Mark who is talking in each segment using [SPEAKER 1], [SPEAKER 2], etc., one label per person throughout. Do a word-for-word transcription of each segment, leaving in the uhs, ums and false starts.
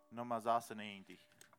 [SPEAKER 1] Nummer sechsundneunzig.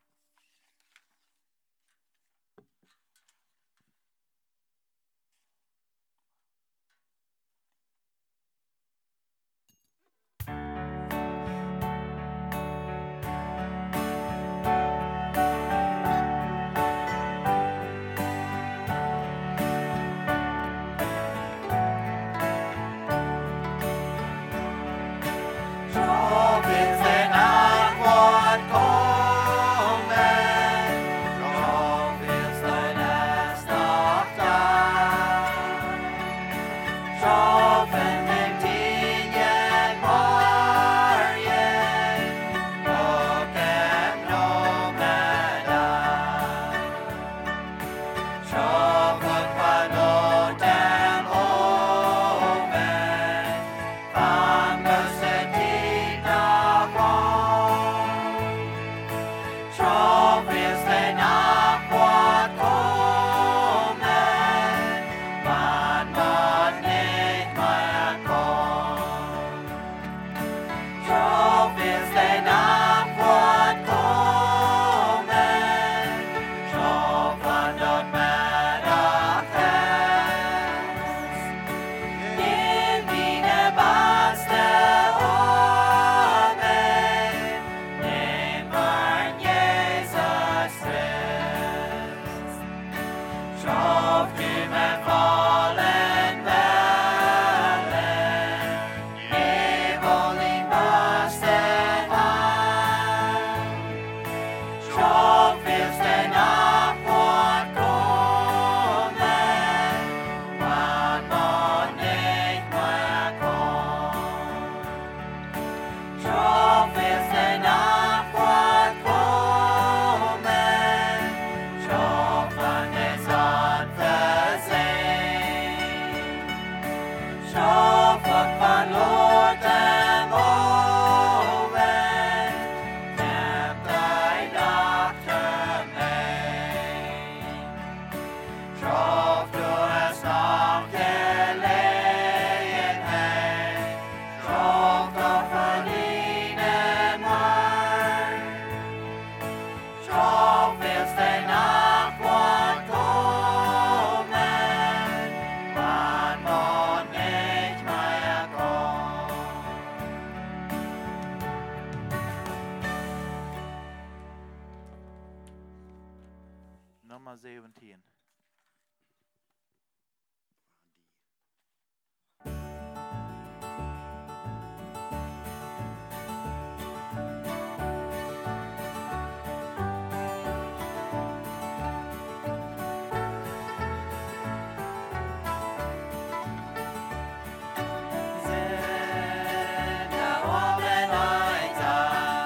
[SPEAKER 1] Nummer siebzehn.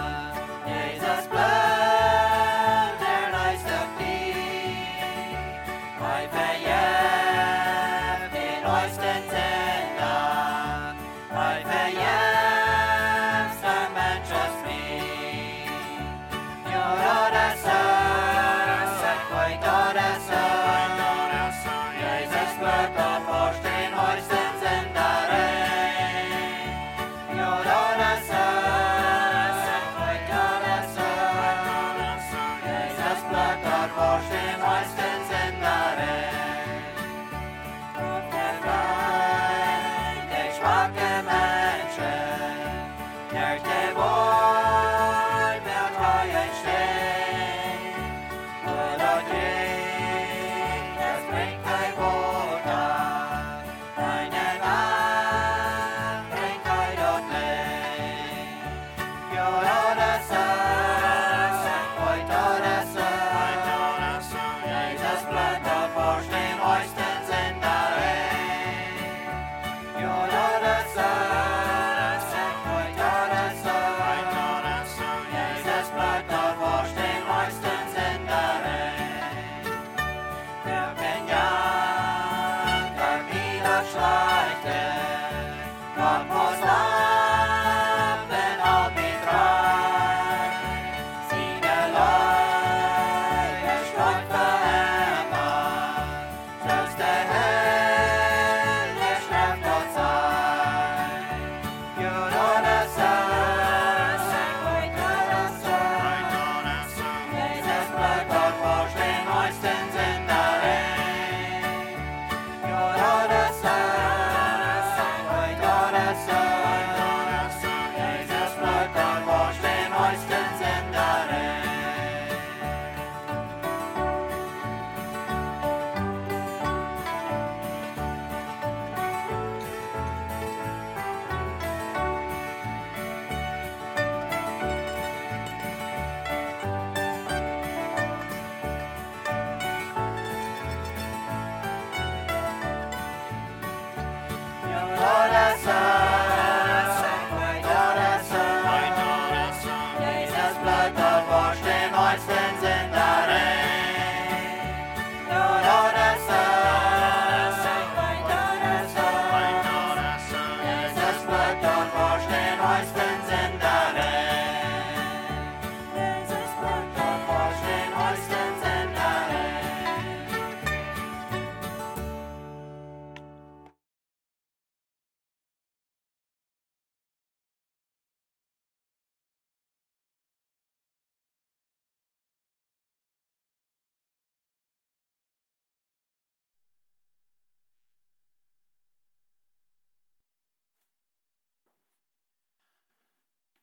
[SPEAKER 2] Jesus blöder Leis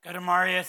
[SPEAKER 2] Guten Morgen.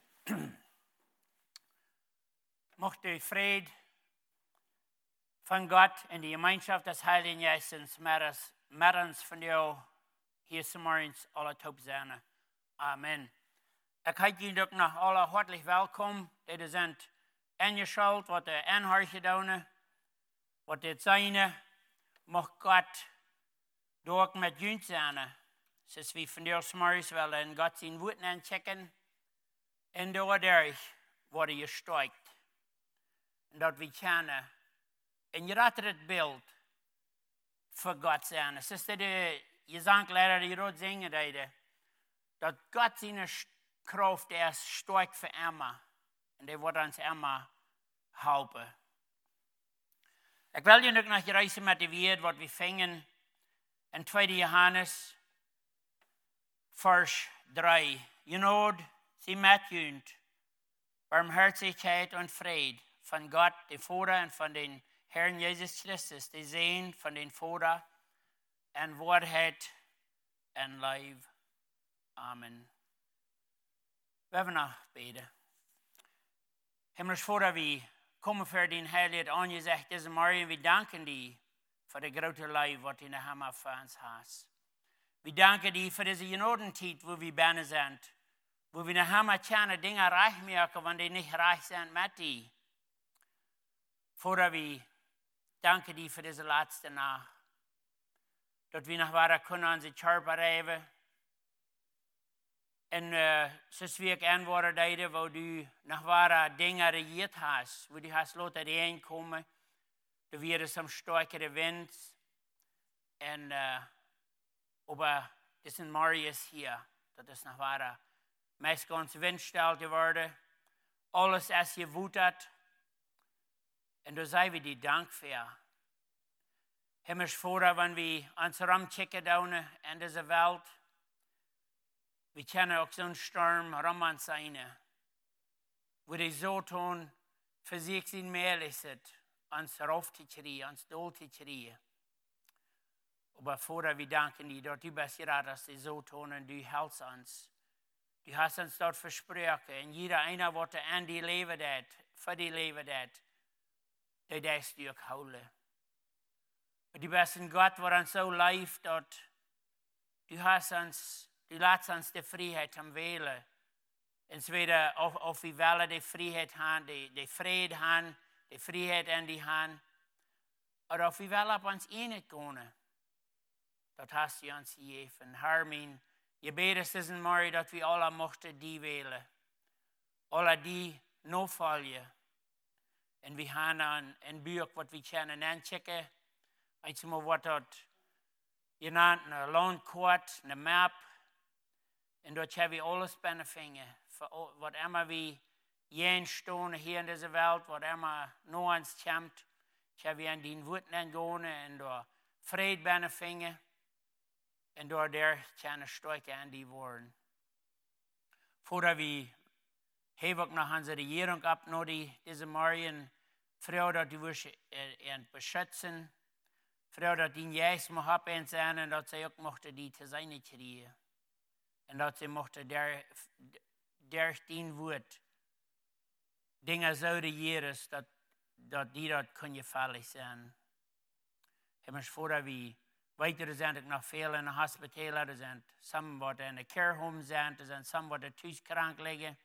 [SPEAKER 2] Mocht die Friede von Gott in die Gemeinschaft des Heiligen Geistes mit uns von jou hier zum Morgens alle top zijn. Amen. Ik heet jullie ook nog alle hartelijk welkom. Dit zijn ingeschuld wat de aanhorgen doen, wat dit zijn. Mocht God door met jullie zijn. Zoals we van jou morgens willen en God zijn woorden aanchecken. En doordat worden je strijkt. En dat we kennen. En je raakt het beeld voor God zijn. Het is dat je zangt leider die rood zingen deed. Dat God zijn kracht is sterk voor Emma. En die wordt ons Emma helpen. Ik wil je nog nog reizen met de woord wat we vingen in tweede Johannes vers drie. Je nood sie met junt, barmherzigheid en vrede van God, de Vader en van den Herrn Jesus Christus, de Zoon van den Vader en waarheid en leven. Amen. We hebben nog beden. Himmels Vader, we komen voor den heiligheid aangezegd deze morgen. We danken die voor de grote leven wat in de Hammer voor ons has. We danken die voor deze genodentijd waar we binnen zijn. Waar we de Hammer keine dingen reich maken, wanneer die niet reich zijn met die. Vader, we danken die voor deze laatste nacht. Dat we nog waar kunnen onze Körper hebben. En uh, zoals we ook antwoorden deden, waar du nog waar dingen regiert hast, waar du hast laten reinkomen, dat we er some sterkere wind. En uh, aber das sind Marius hier, dat is nog waar meest ganz windstil geworden. Alles is gewoeterd. En daar zijn we die dank voor. Himmels Vader, wenn we ons rumchecken down in deze wereld, we kennen ook zo'n storm rum zijn, wo die zo tun, für sich sind mehr ist, ons rauf te kriegen, ons doel te kriegen. Aber Vater, wir danken dir, dass du bist gerade, dass die so tun und du hältst uns. Du hast uns dort versprochen, und jeder einer, der an die Leben hat, für die Leben hat, der darfst du auch holen. Und du bist ein Gott, der uns so lebt, dass du hast uns, du lässt uns die Freiheit am Wählen. Entweder auf, auf die Welle die Freiheit haben, die, die Friede haben, die Freiheit in die Hand, oder auf die Welle auf uns ähnlich gehen. Dat hast du uns gegeben. Herr, mein Gebet ist diesen Morgen, dass wir alle mochten die wählen. Alle die nachfolgen. Und wir haben ein Buch, was wir können anchecken. Einmal was dort genannt, eine Lohnkarte, eine Map. Und dort haben wir alles benefinden. Was immer wir jeden Stunde hier in dieser Welt, was immer noch uns kommt, haben wir an den Worten gehen und dort Friede benefinden. En door daar kunnen strijken aan die woorden. Voordat we hebben ook nog onze regering op nodig, deze morgen. Vrouw dat die we en beschützen. Vrouw dat die juist mag op en zijn en dat zij ook mochten die te zijn krijgen. En dat zij mochten daar, daar die woord dingen zouden jeren, dat, dat die dat kunnen vallen zijn. Hemmers voordat we weiter zijn ook nog veel in de hospitalen, er zijn sommigen wat in de care zijn, er zijn sommigen wat thuis krank liggen.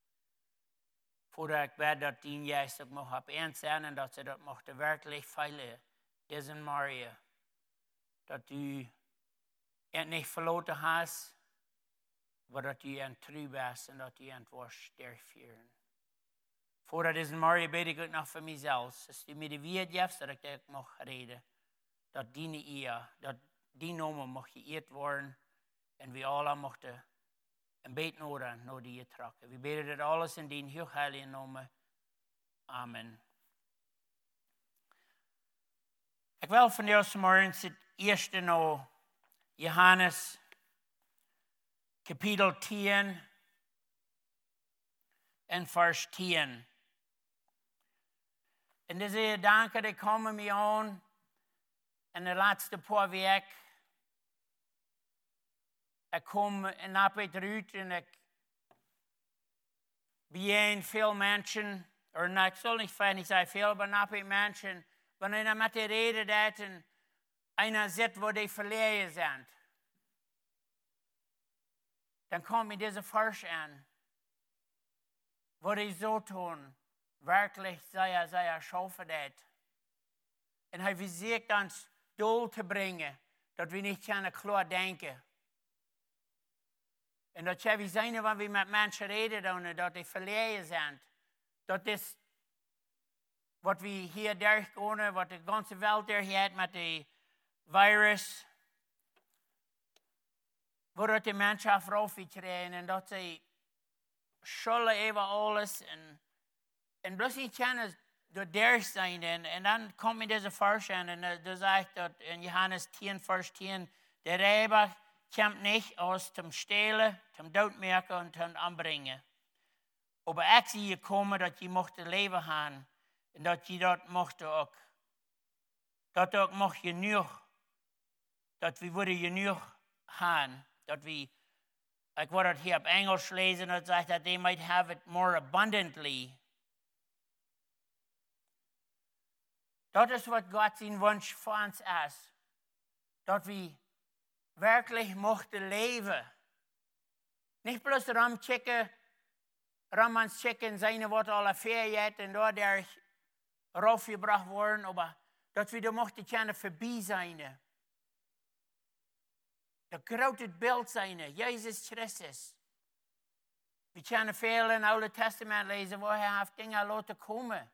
[SPEAKER 2] Voordat ik bid dat die juist ook mag op een zijn en dat ze dat mochten werkelijk veilen. Deze Maria, dat u het niet verloren hast, maar dat u een trouw bent en dat u het was durfvieren. Voordat deze Maria bid ik ook nog voor mezelf. Als u me de weer geeft, dat ik dat mag reden. Dat die eer, dat die namen mocht geëerd worden. En we alle mochten een beetje nodig naar die trekken. We bidden dat alles in die heel heilige naam. Amen. Ik wil van jou vanmorgen het eerste naar Johannes, kapitel tien en vers tien. En deze gedanken die komen me aan. En de laatste paar weken, ik kom en heb het eruit en ik bij veel mensen, of nou, ik zal niet fijn niet zeggen veel, maar naast mensen, wanneer je met die reden dat en einer zit waar die verleden zijn, dan komt mir diese Vers an, wo die so tun, wirklich sei er, sei er schaffen dat. En hij versucht uns doel te brengen, dat we niet kunnen klar denken. En dat we zijn, wanneer we met mensen reden, dat die verleden zijn. Dat is wat we hier doorgaan, wat de ganze wereld doorgaat met die virus. Waar die mensen afroepen krijgen en dat ze schulden even alles. En, en bloos niet kunnen door der zijn. En, en dan komt me deze vers aan en dan zegt dat in Johannes tien, vers tien, der Räuber kommt nicht aus zum Stehlen, zum Doodmerken und zum Anbringen. Aber ich zie gekommen, dat je mocht leven hebben. En dat je dat mocht ook. Dat ook mocht je nu. Dat we worden je nu hebben. Dat we, ik word het hier op Engels lezen, dat zegt dat they might have it more abundantly. Dat is wat God zijn wens voor ons is. Dat we werkelijk mochten leven. Niet bloos ram checken, ram ons checken, zijn wat alle vrijheid en door der raufgebracht worden, maar dat we er mochten kunnen voorbij zijn. Dat grote beeld zijn, Jezus Christus. We kunnen veel in het Oude Testament lezen waar hij heeft dingen laten komen.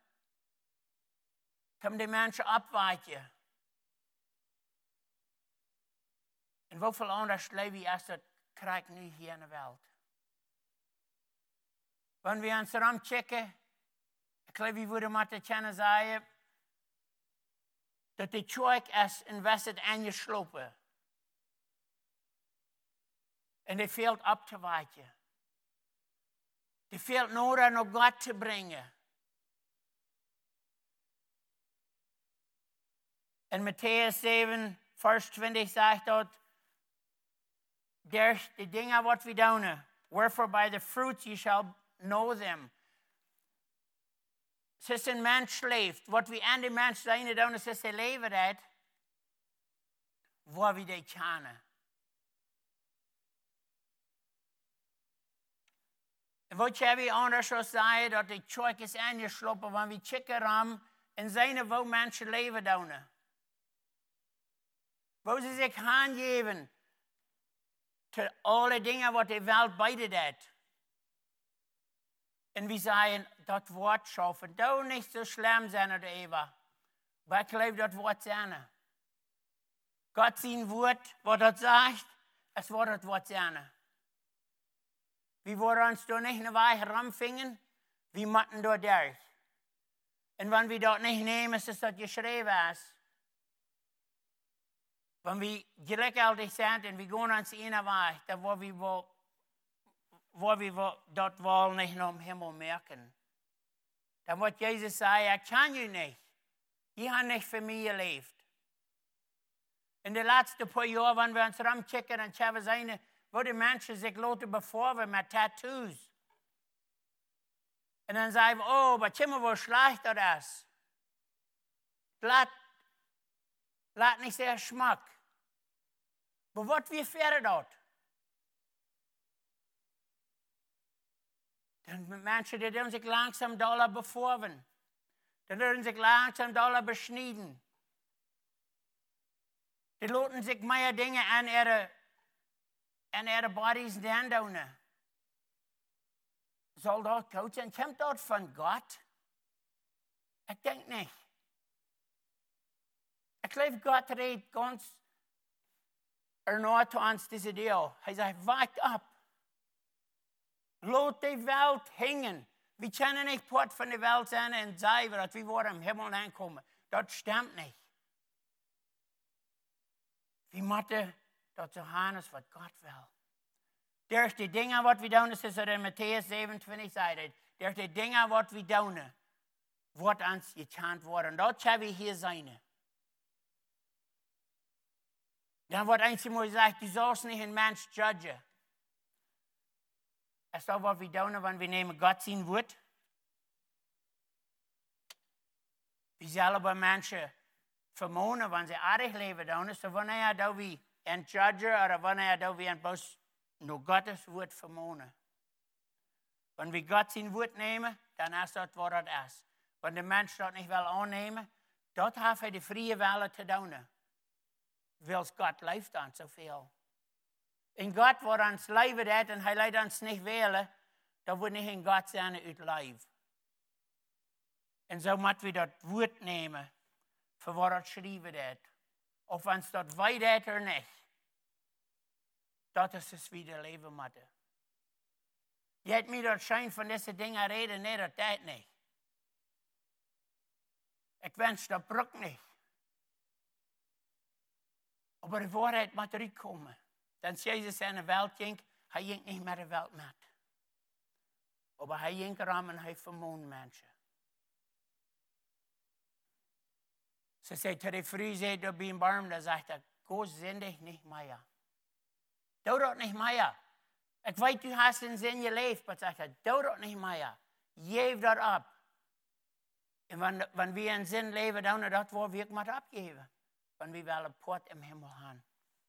[SPEAKER 2] Om de mensen afwijken. En hoeveel anders leven is dat krijg nu hier in de wereld. Wanneer we ons erom checken, ik geloof we worden maar te kunnen zeggen, dat de kerk is in wedstrijd aangeslopen. En die veelt op te wijken. Die veelt nodig naar God te brengen. In Matthäus zeven, vers twintig zegt dat, der de dingen wat we doen, wherefore by the fruits you shall know them. Het is een mens leeft, wat we aan de mens zijn doen, is het leven dat, waar we die kennen. En wat je we anders zou zeggen, dat de kerk is aangeslopen, wanneer we checken ram, en zijn waar mensen leven doen. Waar ze zich aangeven, te alle dingen wat de wereld beide deed. En we zeggen, dat woord schaffen, dat niet zo slim zijn oder even. Maar ik geloof dat woord zijn. God zijn woord, wat dat zegt, es wordt het woord zijn. We worden ons door niet naar wij ramvingen, we moeten door durch. En wanneer we dat niet nemen, is dat geschreven is. Wanneer we gelukkig zijn en we gaan ons ene weg, dan waar we wel, waar we dat wel niet naar de hemel merken. Dan wordt Jezus zei, ik kan je niet. Je hebt niet voor mij geleefd. In de laatste paar jaar, wanneer we ons ramchecken en hebben zijn, waar de mensen zich laten bevorven met tattoos. En dan zeggen we, oh, maar kijk maar hoe slecht dat is. Laat, laat niet zeer smak. Maar wat wie verder dat? Dan mensen die doen zich langzaam dollar bevorven. Die doen zich langzaam dollar besnijden. Die laten zich meer dingen aan ihre, aan ihre bodies dan doen. Zal dat goed zijn? Komt dat van God? Ik denk niet. Ik geloof God redt ganz ernaar te ons deze deel. Hij zegt, wacht op. Laat de wereld hingen. We kunnen niet part van de wereld zijn en zeggen dat we worden im Himmel aankomen. Dat stemmt niet. We moeten dat zo gaan is wat God wil. Door de dingen wat we doen, dat is er in Matthäus zevenentwintig zei. Door de dingen wat we doen, wordt ons gekend worden. Dat hebben we hier zijn. Dan wordt eens mooi gezegd, du sollst niet een mens judgen. Is dat wat we doen, wanneer we nemen God zijn woord? We zullen bij mensen vermonen, wanneer ze aardig leven doen, is so wanneer dat we een judge, of wanneer dat we een bos no Gottes woord vermonen. Wanneer we God zijn woord nemen, dan is dat wat het is. Wanneer de mens dat niet wil aannemen, dat heeft hij de vrije wil te doen. Wil God leeft dan zoveel. En God wordt ons leven dat en hij leidt ons niet willen, dat we niet in God zijn uit leven. En zo moeten we dat woord nemen, voor wat het schrijven dat. Of ons dat wij dat er niet. Dat is dus wie de leven moeten. Je hebt me dat schijn van deze dingen reden, nee, dat dat niet. Ik wens dat brok niet. Maar de waarheid moet eruit komen. Dan Jezus in de wereld ging, hij ging niet met de wereld met. Maar hij ging erom en hij vermoont mensen. Ze zei, toen de vrouw zei, dat bij een barm, dan zegt hij, go zindig niet meer. Doe dat niet meer. Ik weet, u hast een zin je leven, maar zegt hij, doe dat niet meer. Geef dat op. En wanneer we een zin leven, dan dat wordt we maar opgeven. Wanneer we wel een poort im hemel gaan.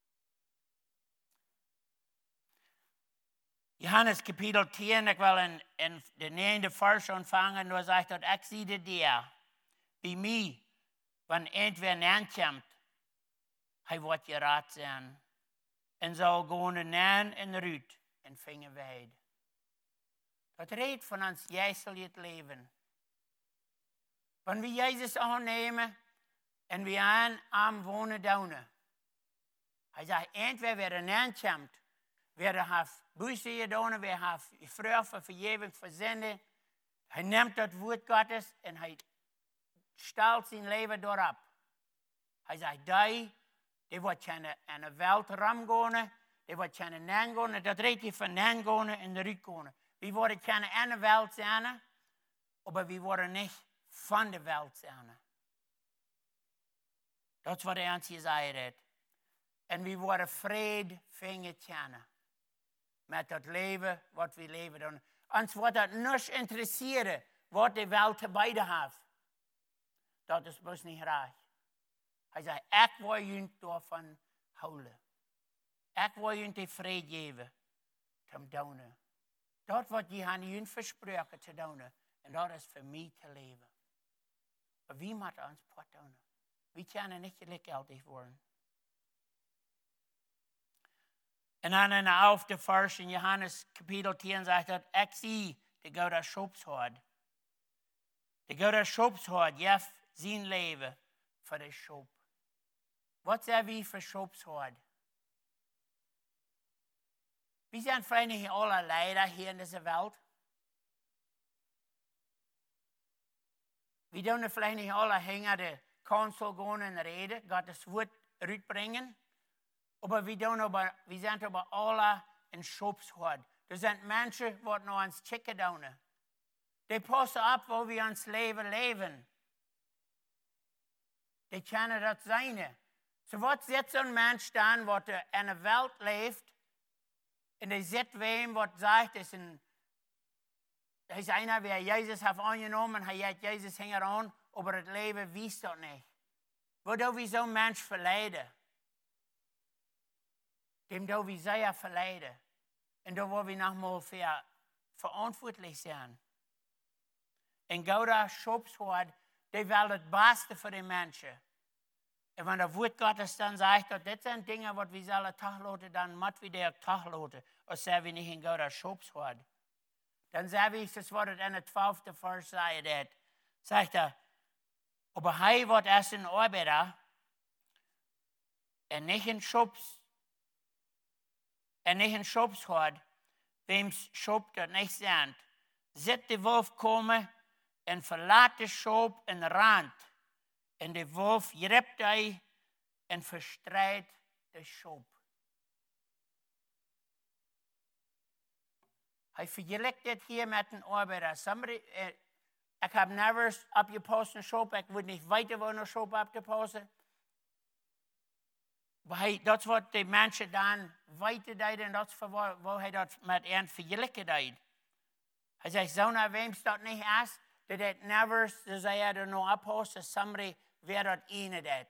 [SPEAKER 2] Johannes kapitel tien, ik wil in, in de negende vers ontvangen, daar zegt dat ik zie de dia, bij mij, wanneer eentwee aankomt, hij wordt geraad zijn. En zal gewoon een aan en eruit en vingen wijd. Dat redt van ons, jij zal je het leven. Wanneer we Jezus aannemen en we aan am wonen doen. Hij zegt, eentwee weer een aankomt, weer heeft buiten gedaan, weer heeft vrug voor vergeving voor zonde. Hij neemt dat woord Gottes en hij stelt zijn leven doorop. Hij zegt, die, die wordt aan de wereld ramgaan, die wordt aan de naam gaan, dat redt je van naam gaan en de ruit gaan. We worden aan de wereld zijn, maar we worden niet van de wereld zijn. Dat is wat hij ons gezegd heeft. En we worden vrede vingen kennen. Met dat leven wat we leven doen. Ons wordt dat niet interesseren wat de wereld te beide heeft. Dat is best niet graag. Hij zei, ik wil jullie daarvan houden. Ik wil jullie de vrede geven. Te doen. Dat wat je aan jullie versproken te doen. En dat is voor mij te leven. Maar wie moet ons pot doen? We kunnen niet gelijkgültig worden. En dan in de elfde vers in Johannes kapitel tien zegt dat ik zie de goede schopshoed. De goede schopshoed geeft zijn leven voor de schop. Wat zijn we voor schopshoed? We zijn vielleicht niet alle leider hier in deze wereld. We doen vielleicht niet alle hinter de kansel gaan en reden, Gottes woord uitbrengen. Maar we, doen aber, we zijn aber alle in schopshoed. Er zijn mensen die naar ons checken doen. Die passen op waar we ons leven leven. Die kennen dat zijn. So wat zit zo'n mens dan, wat in de wereld leeft, en die zit wem wat zegt, is een, hij is einer, wie Jezus heeft aangenomen, hij heeft Jezus hingen aan, maar het leven wist dat niet. Wat doen we zo'n mens verleiden? Dem doen we zeer verleiden. En daar willen we nogmaals voor verantwoordelijk zijn. En Gouda Schopshoed, die wil het beste voor de mensen. En wanneer het woord Gottes dan zegt dat dit zijn dingen wat we zullen teruglaten, dan moeten we die ook teruglaten. Als zijn we niet in Gouda Schopshoed. Dan zeggen we, zoals wat het in het twaalfde vers zei, dat zegt hij, maar hij wordt als een arbeider en niet een schops, en niet een schopshoed, weems schop dat niet zijn. Zit de wolf komen en verlaat de schop en rand. En de wolf grijpt hij en verstrijdt de schop. Hij vergelijkt dit hier met een arbeider. Somebody, uh, ik heb nergens opgepast een schop. Ik weet niet weten waar een schop op te passen. Hij, dat is wat de mensen dan weten deden en dat is waar, waar hij dat met een vergelijken deed. Hij zegt, zo naar wem dat niet is, dat het never, ze zei er nog apostel, somebody weer dat ene deed.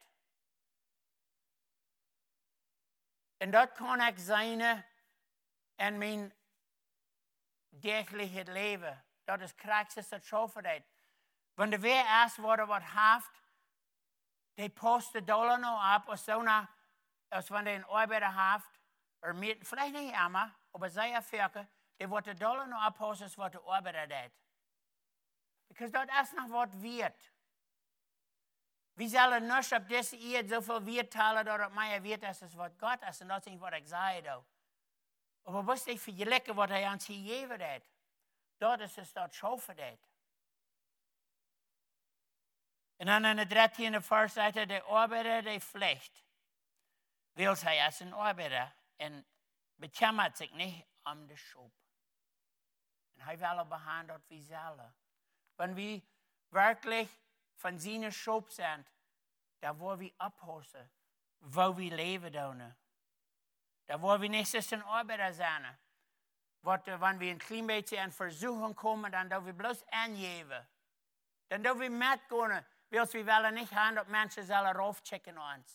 [SPEAKER 2] En dat kan ik zijn in mijn dagelijks leven. Dat is krachtens dat schoffen deed. Wanneer weer eerst worden wat heeft, die posten dollar nog op, of zo naar, als wanneer een arbeider heeft, of met, vielleicht niet immer, maar zij werken, die wordt de dollar nog opposten als wat de arbeider deed. Because dat is nog wat weet. We zullen niet op deze eeuw zoveel weet talen dat het mij weet is als wat God is, en dat is niet wat ik zei. Maar wist ik voor je lekker wat hij ons gegeven heeft. Dat is dus dat schoffen deed. En dan in de dertiende vers zegt hij, de arbeider die vlecht, wil hij als een arbeider en bekemmert zich niet om de schop. En hij wil behandeld wie zullen. Wanneer we werkelijk van zijn schop zijn, daar waar we ophouden, waar we leven doen. Daar waar we niet eens een arbeider zijn. Wat, wanneer we een klein beetje in verzoeking komen, dan doen we bloos aangeven. Dan doen we met kunnen. Wils we willen niet gaan dat mensen zullen roofchecken ons.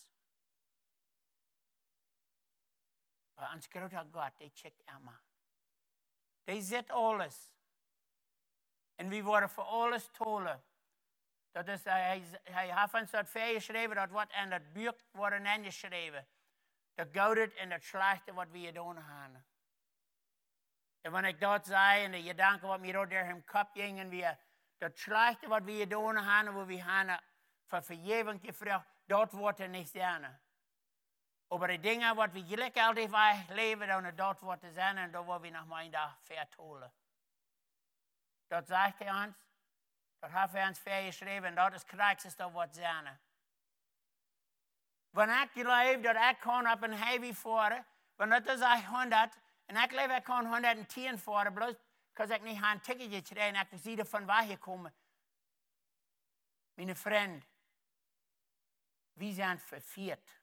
[SPEAKER 2] Maar ons grote God, die checkt allemaal. Die ziet alles. En we worden voor alles tolen. Dat is, hij, hij heeft ons dat geschreven, dat wordt in dat boek worden ingeschreven. Dat goud en dat slechte wat we doen gaan. En wanneer ik dat zei, en de gedanken wat mij door hem kop ging, en we, dat slechte wat we doen gaan, waar we gaan voor vergeving gevraagd, dat wordt er niet zijn. Maar de dingen wat we gelukkig altijd leven, dan dat wordt er zijn, en dat worden we nog maar een dag vertolen. Dat zegt hij ons. Dat heeft hij ons geschreven en dat is krachtens dat wat zijn. Wanneer ik geloof dat ik kan op een heavy voeren, want dat is eigenlijk honderd, en ik geloof ik kan honderdtien voeren, bloos because ik niet een ticketje krijg en ik zie van waar je komen. Mijn vriend, we zijn verveerd.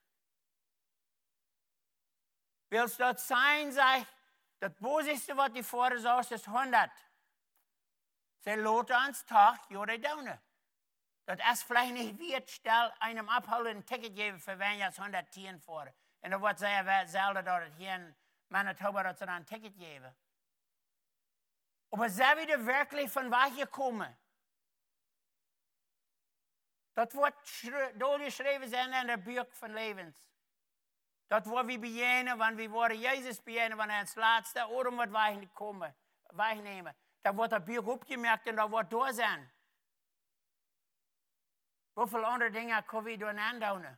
[SPEAKER 2] Wil dat zijn, zeg, dat bozigste wat die voeren zou, is honderd. Zij laten ons toch, ja, die doen. Dat is vielleicht niet weer, stel einem abholen een ticket geven voor wanneer je honderdtien voor. En dan wordt zij zelden dat het hier in Manitoba dat ze dan een ticket geven. Maar zijn we er werkelijk van waar je komen? Dat wordt doorgeschreven zijn in het boek van levens. Dat wordt we beginnen, want we worden Jezus beginnen, wanneer het laatste oren wordt wij komen, wegnemen. Dan wordt dat boek opgemerkt en dat wordt door zijn. Hoeveel andere dingen kunnen we doen aandoen?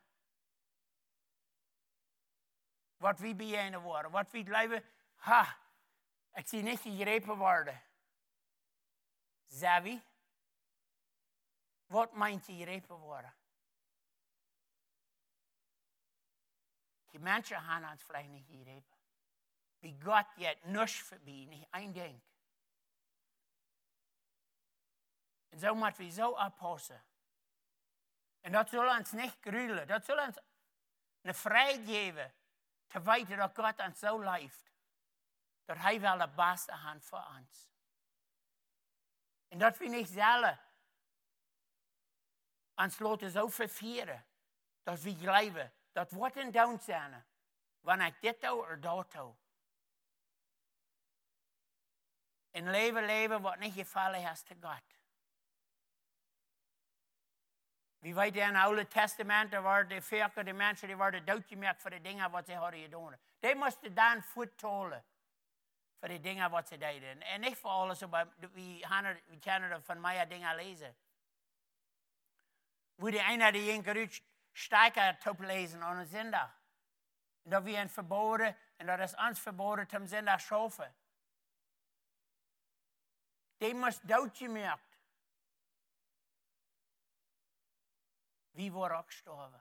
[SPEAKER 2] Wat we beginnen worden, wat we blijven, ha, ik zie niet gegrepen worden. Zavi, wat meint gegrepen worden? Die mensen gaan ons vielleicht niet gegrepen. Wie God jet niks voorbij, niet één ding. En zo moeten we zo oppassen. En dat zal ons niet gruwelen. Dat zal ons een vrijheid geven. Te weten dat God ons zo leeft. Dat hij wel de beste hand voor ons. En dat we niet zelf ons laten zo vervieren. Dat we geloven. Dat wordt een down zijn. Wanneer ik dit doe of dat doe. En leven, leven wat niet gevallen is te God. We weten in het Oude Testament, er waren de vierke de mensen die werden doodgemerkt voor de dingen wat ze hadden gedaan. Die moesten dan voettolen voor de dingen wat ze deden. En niet voor alles, maar we, we kunnen er van mij dingen lezen. Hoe de ene die een keer stijker te lezen aan een zondag. En dat we een verboden, en dat is ons verboden om zondag schoven. Die moest doodgemerkt. Wie wordt ook gestorven?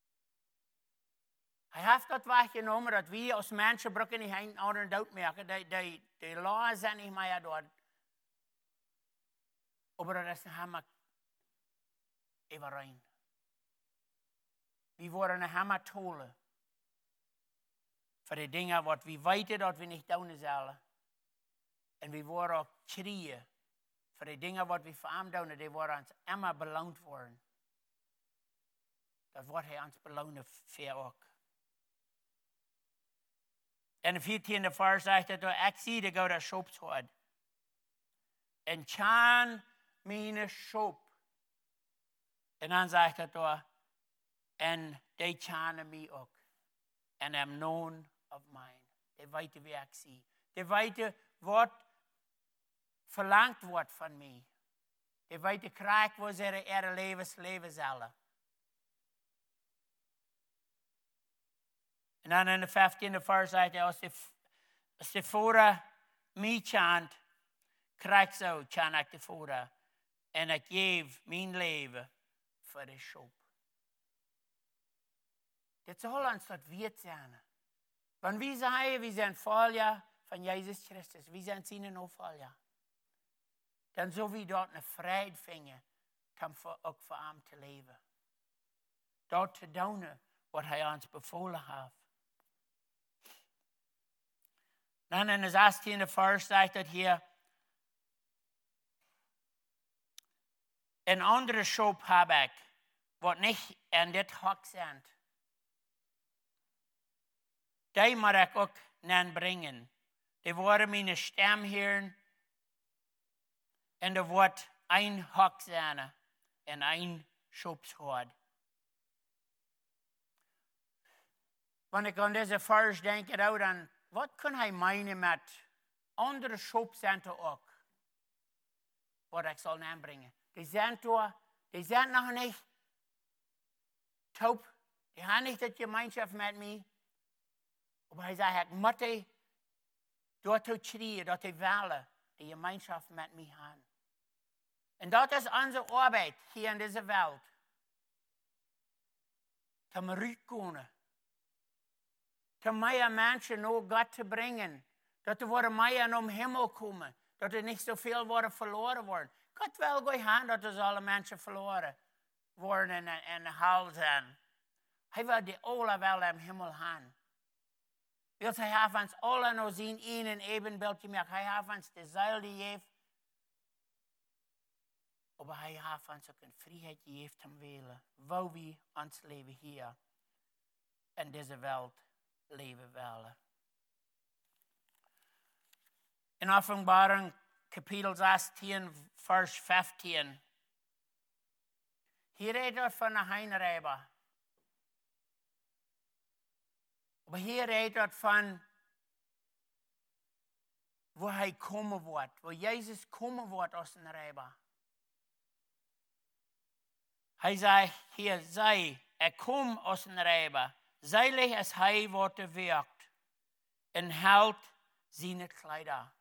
[SPEAKER 2] Hij heeft dat weggenomen dat we als mensen brokken niet een anderen doodmerken. Die, die, die law zijn niet meer door. Maar dat is helemaal overeen. We worden helemaal tolen. Voor de dingen wat we weten dat we niet doen zullen. En we worden ook schreeuwen. Voor de dingen wat we voor hem doen, die worden ons immer beloond worden. Dat wordt hij ons belonen voor ook. En de veertiende vers zegt dat ik zie de goede schopshoed. En tjaan mijn schop. En dan zegt hij door, en die tjanen mij ook. En hem known of mine. Die weten wie ik zie. Die weten wat verlangt wordt van mij. Die weten krijg wat ze er levens leven zullen. En dan in de vijftiende vers zegt hij, als de, als de voeren mij tjant, krijg zo tjant ik de voeren. En ik geef mijn leven voor de schop. Dit zal ons dat weet zijn. Want wie zeggen, we zijn volger van Jezus Christus. We zijn zijn opvolger. Dan zullen we dort een vrijheid vinden, om ook voor hem te leven. Dat te doen wat hij ons bevolen heeft. Dan in de zestiende vers zegt het hier, een andere schop heb ik, wat niet in dit hok zijn. Die moet ik ook nan brengen. Die worden mijn stem horen. En er wordt een hok zijn en een schopshoed. Wanneer ik aan deze vers denk, dan wat kan hij meinen met andere schopcenten ook? Wat ik zal aanbrengen. Die zijn door, die zijn nog niet taub. Die hebben niet dat gemeenschap met mij. Maar hij zei, ik moet die door te schreeuwen, dat die willen, die gemeenschap met mij hebben. En dat is onze arbeid hier in deze wereld. Om uitkomen. Om meer mensen naar God te brengen. Dat er worden meer naar de hemel komen. Dat er niet zoveel worden verloren worden. God wil goed gaan dat er alle mensen verloren worden en, en hel zijn. Hij wil die alle wel in de hemel gaan. Wil hij heeft ons alle nog zien in een evenbeeldje meer. Hij heeft ons de zeil die heeft. Maar hij heeft ons ook een vrijheid die heeft hem willen. Wou we ons leven hier in deze wereld leven willen. In Offenbaring kapitel zestien, vers vijftien. Hier redt het van de heenrijder. Maar hier redt het van waar hij komen wordt. Waar Jezus komen wordt als een rijder. Hij zei hier, zij, er kom als een rijder. Zeilig als hij wordt werkt. En houdt zijn kleider.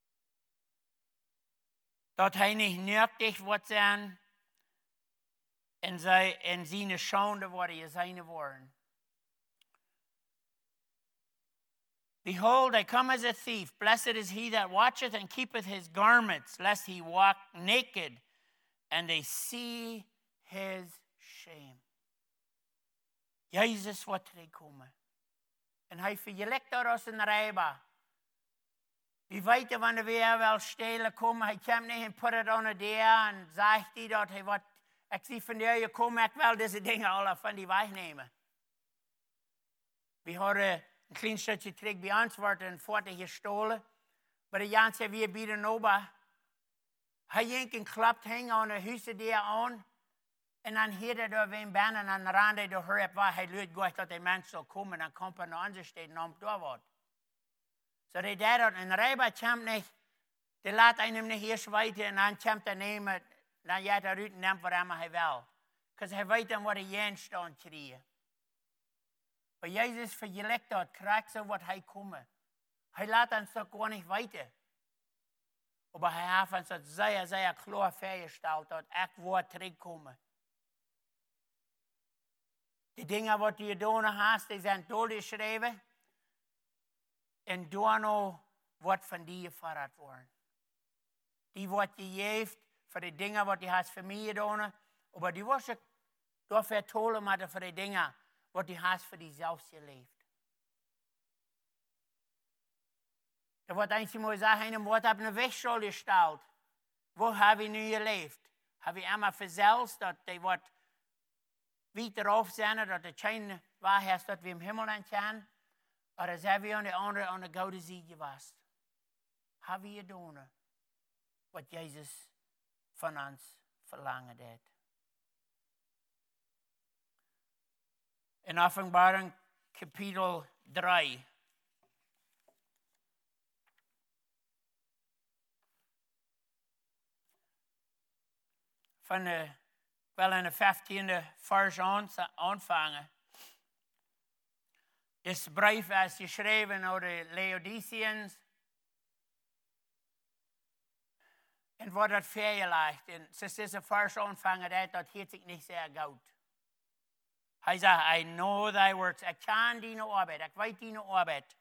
[SPEAKER 2] Dat hij niet nötig wordt zijn. En, zij, en zijn schande worden je zijn worden. Behold, I come as a thief. Blessed is he that watcheth and keepeth his garments, lest he walk naked, and they see his shame. Jezus wordt terugkomen. En hij vergelijkt dat als een rijber. We weten wanneer we wel stelen komen. Hij komt niet en put het onder de en zegt hij dat hij wat. Ik zie van jou, je komt, ik wil deze dingen alle van die wegnemen. We hadden een klein stukje terug bij ons wordt een voertuig gestolen. Maar de Jan zei, we bieden over. Hij ging en klapt hing aan de huizen die aan. En dan hield hij door een baan en dan rende hij door haar waar hij luid goed dat die mensen zou komen. En dan komt hij naar andere steden om door wordt. Zo hij deed dat. En rijber komt niet. Die laat hem niet eerst weten en dan komt hij nemen. Dan gaat hij uit en neemt wat hij wil. Want hij weet dan wat hij heen staat krijgen. Maar Jezus vergelijkt dat, krijgt zo wat hij komt. Hij laat ons dat gewoon niet weten. Maar hij heeft ons dat zeer, zeer klaar vastgesteld dat ik word terugkomen. Die dingen wat je doen hast, die zijn doorgeschreven. En daarna wordt van die gevorderd worden. Die wordt je geeft voor de dingen wat je hast voor mij gedaan. Maar die was je door vertollen maar voor de dingen wat je hast voor die zelfs geleefd. Da wordt eens mal sagen, wat heb een Wegschule gestellt? Wo habe ich nu geleefd? Habe ich einmal verselst, dass die wat weiter auf sind, dass die keine Wahrheit ist, dass wir im Himmel entfernen? Oder sind wir an der anderen, an der gouden Seite gewesen? Habe ich getan, was Jesus von uns verlangt hat? In Offenbarung Kapitel drei. Von der, wel in de vijftiende vers aanvangen. Dit brief is geschreven aan de Laodiceans. En wordt het vergelegd. En ze deze vers aanvangen, dat, dat heet zich niet zeer goed. Hij zegt, I know thy works. Ik ken die arbeid. Ik weet die arbeid.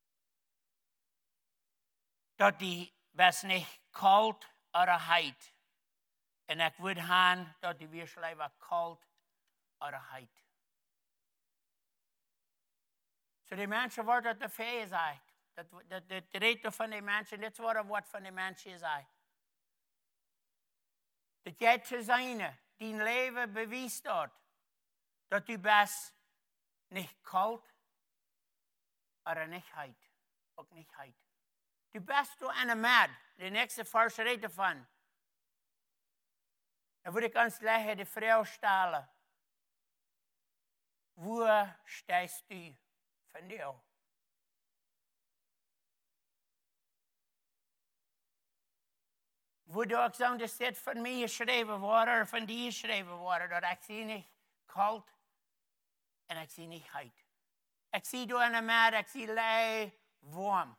[SPEAKER 2] Dat die best niet koud of heet. En ik wil gaan dat die weerschrijver koud of heet. Zo die mensen worden te veel gezegd. Dat, dat, dat de reden van die mensen, dit wordt wat van die mensen gezegd. Dat jij te zijn, die leven bewijst dat. Dat u best niet koud of niet heet. Ook niet heet. Du best door een mad. De nächste vers redt van. Dan wil ik ons leggen de vrouw stellen. Waar stijst u van jou? Waar ook zo'n dat dit van mij geschreven worden, of van die geschreven worden, dat ik zie niet koud en ik zie niet heet. Ik zie door een mad, ik zie lei warm.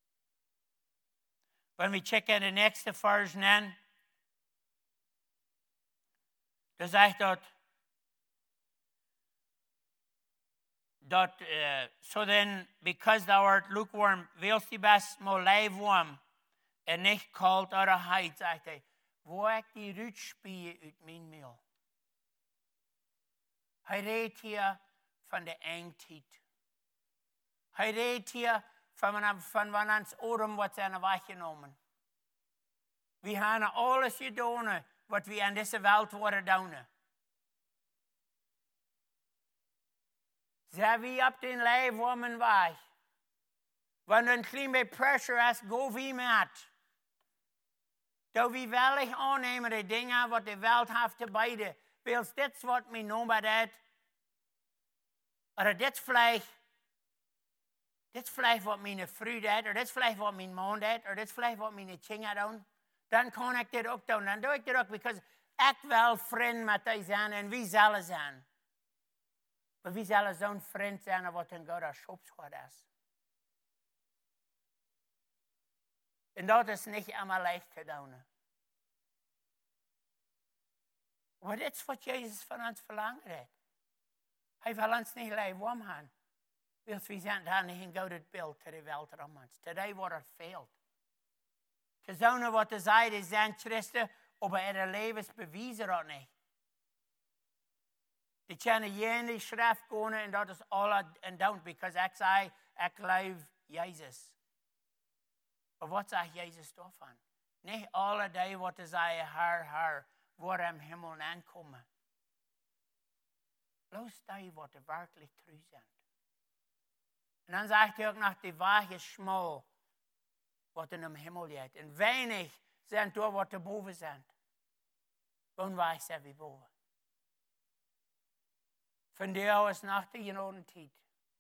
[SPEAKER 2] When we check in de nächste vers nan, dan zegt dat, dat uh, so then, because thou art lukewarm, wilst du best mal lijfwarm en niet koud oder heet, zegt hij, waar ik die rutspieën uit mijn meel. Hij redt hier van de eindtijd. Hij redt hier van, van wanneer ons oren wordt zijn weggenomen. We hebben alles gedaan wat we in deze wereld worden doen. Zijn we op den lijf warmen weg. Wanneer een klein beetje pressure is, go we met. Dat we wellicht aannemen de dingen wat de wereld heeft te bieden. Wils dit wat me noemen dat. Of dit vlees. Dit vlees wat mijn vrouw deed. Of dit vlees wat mijn man deed. Of dit vlees wat mijn kinderen doen. Dan kan ik dit ook doen. Dan doe ik dit ook, because ik wil vriend met die zijn en wie zullen zijn. Maar wie zullen zo'n vriend zijn wat een God als opschot is. En dat is niet allemaal leicht te doen. Maar dit is wat Jezus van ons verlangt heeft. Hij wil ons niet lijf warm gaan. Want we zijn daar niet een gouden beeld te de wereld om ons. Today wordt het veel. Te zonen wat de zijde zijn Christen, maar er levens bewijzen dat niet. Die kunnen je in die schrift gaan en dat is al en don't, because ik zei, ik leef Jezus. Maar wat zegt Jezus daarvan? Niet alle die wat ze zeggen, haar, haar, waar hem hemel aankomen. Bloos die wat er werkelijk trouw zijn. En dan zegt hij ook nog, die weg is smal, wat in de hemel ligt. En weinig zijn door wat er boven zijn. Woon wij zijn we boven. Van jou is nog de genoten tijd.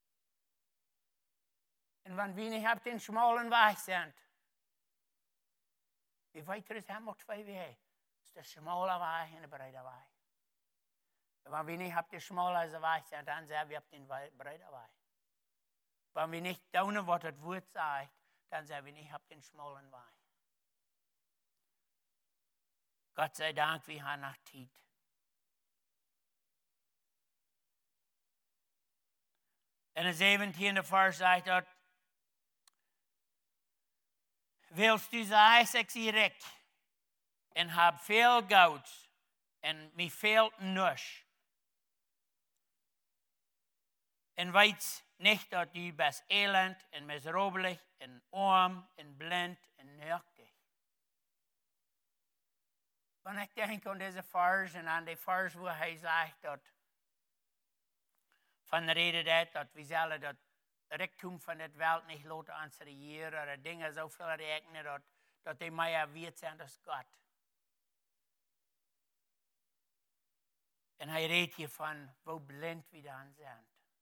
[SPEAKER 2] En wanneer we niet op den schmalen weg zijn, wie weet er is helemaal twee wegen. Is de schmale weg en de breide weg. En wanneer we niet op de schmale weg zijn, dan zijn we op den breide weg. Wanneer we niet doen wat het woord zegt, dan zijn we niet op den schmalen weg. Gott sei Dank, we hebben nog tijd. En de zeventiende vers zegt dat, wilst u zeggen, ik zie rijk en heb veel goud en mij veel nusch. En weet nicht, dass du bist elend und miserabelig und arm und blind und nötig. Wenn ich denke an diese Vers und an die Vers, wo er sagt, dass von Rede dat, dat we zullen dat rijkdom van dit wereld niet laten aanseriëren, dat dingen zoveel rekenen, dat, dat die meer weet zijn als God. En hij redt hier van, hoe blind we dan zijn.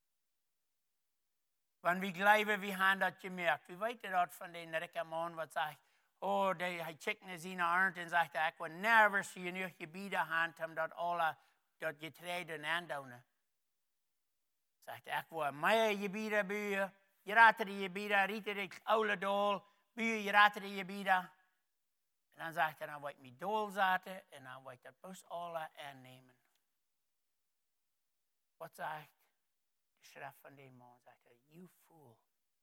[SPEAKER 2] Wanneer we geloven, we hebben dat gemerkt. We weten dat van die rijke man, wat zegt, oh, die, hij checkt naar zijn arm en zegt, ik wil never zien je gebieden hand, om dat alle, dat je treden aandoen. Zegt, ik wil meer gebieden buien, je raadt die gebieden, rieten die oude dool, buien, je raadt die gebieden. En dan zegt hij, dan wil ik mijn dool zetten en dan wil ik dat bus alle aannemen. Wat zegt de schrift van die man? Zegt hij, you fool.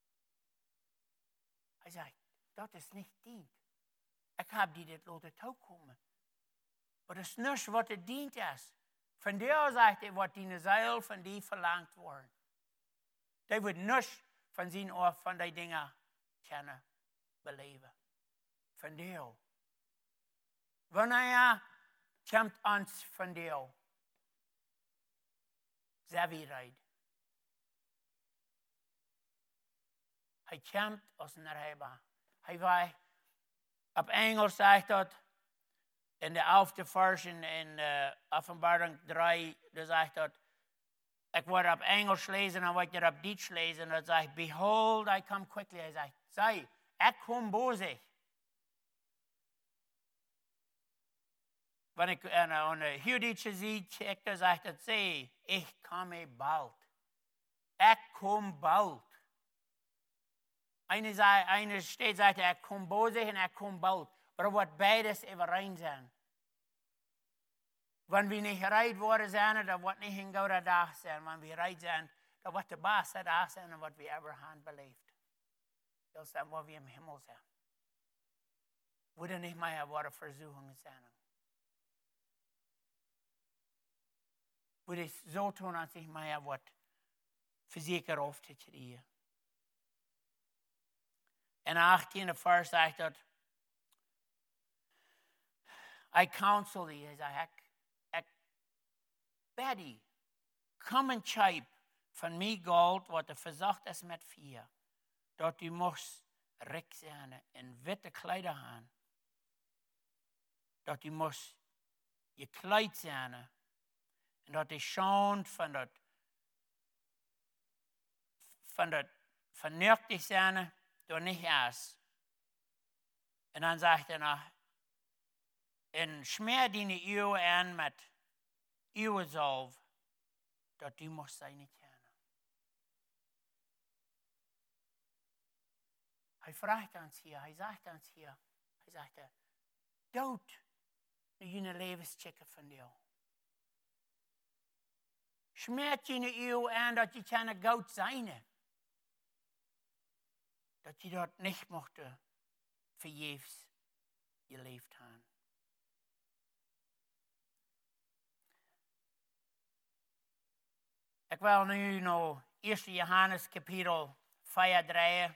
[SPEAKER 2] Hij zegt, dat is niet dient. Ik heb die dit laten toekomen. Maar dat is niets wat het dient is. Van daar zegt hij, wat die zeil van die verlangt worden. Die wordt niets van zijn of van die dingen kunnen beleven. Van daar. Wanneer komt ons van daar? Zekerheid. Hij komt als een rijbaan. Hij was, op Engels zegt dat, in de elfde vers in, in uh, Openbaring drie, daar zegt dat, ik word op Engels lezen en word je op Duits lezen, dat zegt, behold, I come quickly. Hij zegt, zie, ik kom bozig. Wanneer ik aan de Judische zie, check, dan zegt het, zie, ik kom bald. Ik kom bald. Eine, eine steht, sagt, ik kom bozig en ik kom bald. Maar wat beides overeen zijn. Wanneer we niet gereid worden zijn, dan wordt niet een goede dag zijn. Wanneer we gereid zijn, dan wordt de beste dag zijn en wat we ever hebben beleefd. Dat is wat we in de hemel zijn. We er niet meer worden verzoeken zijn. We het zo doen als ik meer wat fysieke of te krijgen. En achttiende vers zegt dat, I counsel thee, hij zei, ik, ik bid thee, kom en kijk van mij goud, wat er verzacht is met vier, dat u moest rijk zijn en witte kleider aan, dat u moest je kleid zijn en dat u schoon van dat, van dat vernuftig zijn, door niet is. En dan zegt hij nog, en smeer die eeuw aan met eeuwenzalf, dat u moest zijn niet kennen. Hij vraagt ons hier, hij zegt ons hier, hij zegt, dood de jullie levenschecken van jou. Smeert je eeuw aan dat je kan goud zijn. Dat je dat niet mocht vergeefs geleefd hebben. Ik wil nu naar eerste Johannes kapitel vier draaien.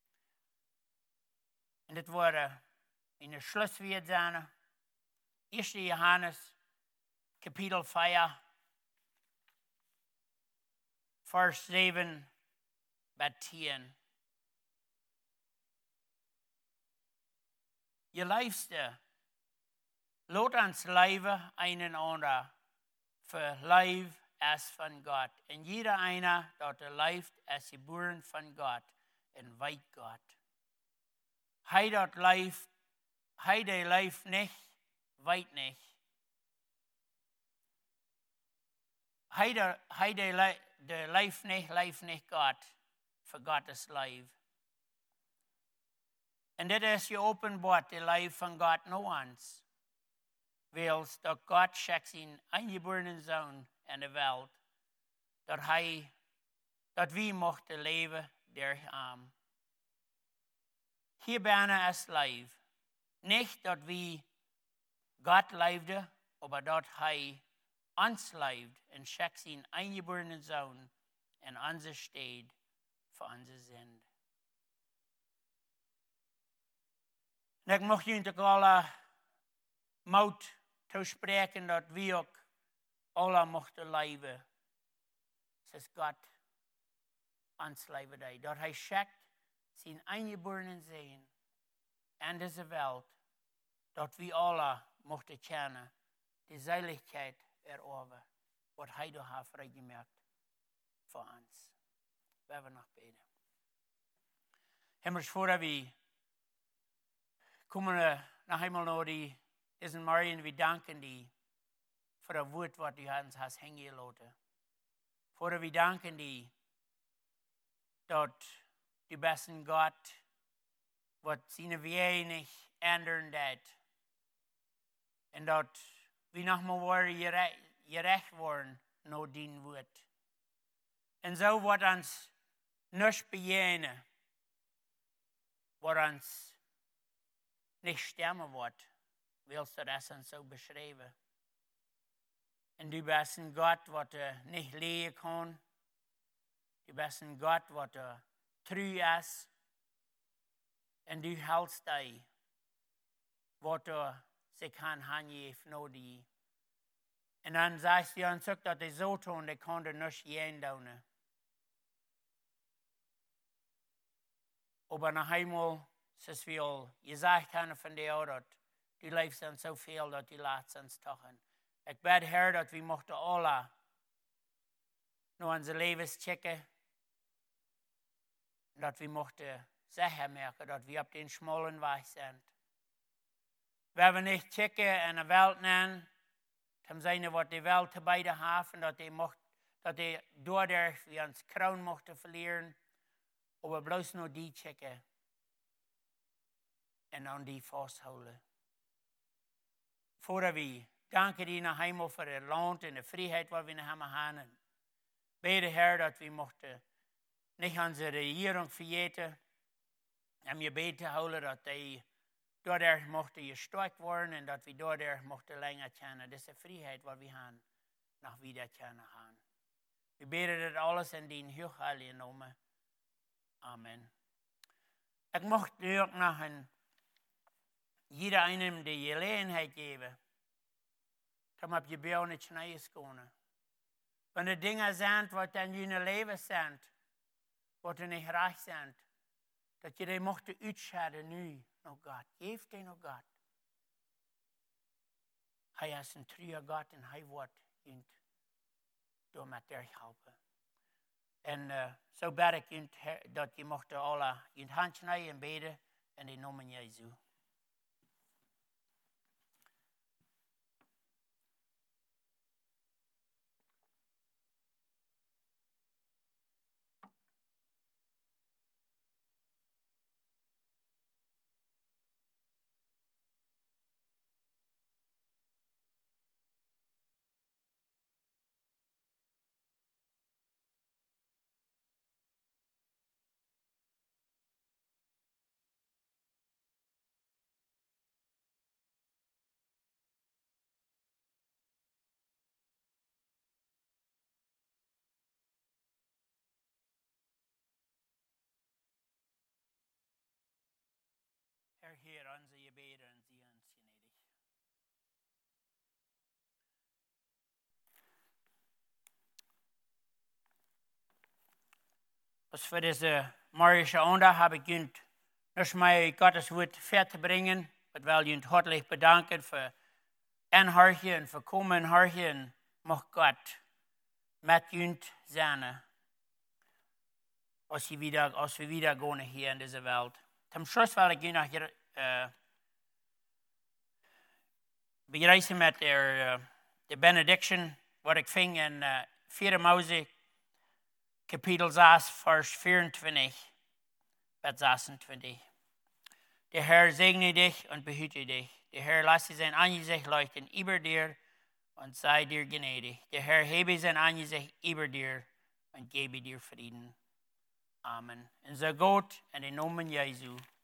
[SPEAKER 2] En dit wordt in de sluitwoord zijn. eerste Johannes kapitel vier, vers zeven bij tien. Je liefste, laat ons leven een en ander voor lief als van God. En jeder einer, dat er leeft, is geboren van God en weet God. Hij dat leeft, hij die leeft niet, weet niet. Hij die, hij die le, de leeft niet, leeft niet God, voor God is leef. En dit is je openbaart, de leef van God naar ons. Wils dat God schickt zijn eingeboren zoon in de wereld, dat hij, dat we mochten leven door hem. Hier bijna is leef. Niet dat we God leefden, maar dat hij ons leeft en schickt zijn eingeboren zoon in onze stad, für unsere Sünde. Und ich möchte Ihnen alle Mut zusprechen, dass wir auch alle mochten leben. Es ist Gott ans Leben da. Dass er schickt sein eingeborenen Sehen in diese Welt, dass wir alle mochten kennen, die Seligkeit erobern, was er da hat freigemerkt für uns. Wir werden noch beten. Himmlisch Vater, wir kommen nach einmal noch die, diesen Morgen, wir danken dir für das Wort, was du uns hast hängen lassen. Vater, wir danken dir, dass du bist ein Gott, was seine Wege nicht ändern wird. Und dass wir nochmal gerecht worden nach dein Wort. Und so wird uns nicht begegnen, was uns nicht sterben wird, willst du das uns so beschreiben. Und du bist ein Gott, der nicht leben kann. Du bist ein Gott, der treu ist. Und du hältst dich, was du sich kann hingeben nach dir. Und dann sagst du uns auch, dass die so tun, die konnten nicht gehen tun. Aber nach einmal ist es viel gesagt haben von dir, dass du lebst uns so viel, dass du lässt uns tun. Ich bete, Herr, dass wir mochten alle noch unser Leben checken. Dass wir mochten sicher merken, dass wir auf den schmalen Weg sind. Wenn wir nicht checken in der Welt nennen, dann sein, was die Welt dabei haben, dass die, mocht, dass die dadurch wir uns Kronen mochten verlieren, aber bloß nur die checken und an die festhalten. Vater, wir danken dir noch einmal für das Land und die Freiheit, die wir noch haben. Bete, Herr, dass wir mochten nicht unsere Regierung vergeten, und wir beten, holen, dass die dadurch mochten gestärkt werden und dass wir dadurch mochten länger kennen. Diese Freiheit, die wir haben, noch wieder kennen haben. Wir beten das alles in den hochheiligen Namen. Amen. Ich möchte dir noch ein, jeder einem die Gelegenheit geben, dass man auf die Bäume nicht Neues gehen. Wenn die Dinge sind, die in ihrem Leben sind, die nicht reich sind, dass je die mochten uitscheiden nu naar Gott. Geef die naar Gott. Hij is een true Gott en hij wordt je door met dir helpen. En uh, zo bid ik je dat je mocht alle je hand snijden en beden in de naam van Jezus. Herr, hier onze gebeden en zie ons gnädig. Was für diese morgische Onda habe ich Ihnen nicht mal Gottes Wort fertig bringen. Ich will Ihnen herzlich bedanken für Anhören und für Kommen hören. Mag Gott mit Ihnen sein, als wir wieder, als wir wieder gehen hier in dieser Welt. Zum Schluss will ich Ihnen noch äh, begrüßen mit der, der Benediction, was ich fing in äh, vier Mose, Kapitel sechs, Vers vierundzwanzig bis sechsundzwanzig. Der Herr segne dich und behüte dich. Der Herr lasse sein Angesicht leuchten über dir und sei dir gnädig. Der Herr hebe sein Angesicht über dir und gebe dir Frieden. Amen. Und so Gott in den Namen Jesu.